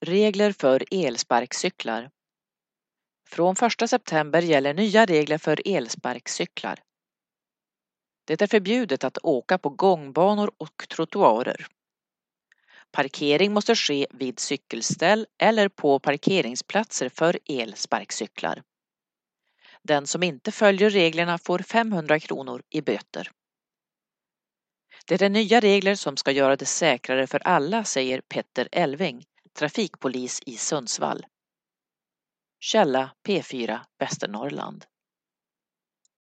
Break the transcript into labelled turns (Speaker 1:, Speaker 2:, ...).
Speaker 1: Regler för elsparkcyklar. Från 1 september gäller nya regler för elsparkcyklar. Det är förbjudet att åka på gångbanor och trottoarer. Parkering måste ske vid cykelställ eller på parkeringsplatser för elsparkcyklar. Den som inte följer reglerna får 500 kronor i böter. Det är nya regler som ska göra det säkrare för alla, säger Petter Elving, trafikpolis i Sundsvall. Källa P4 Västernorrland.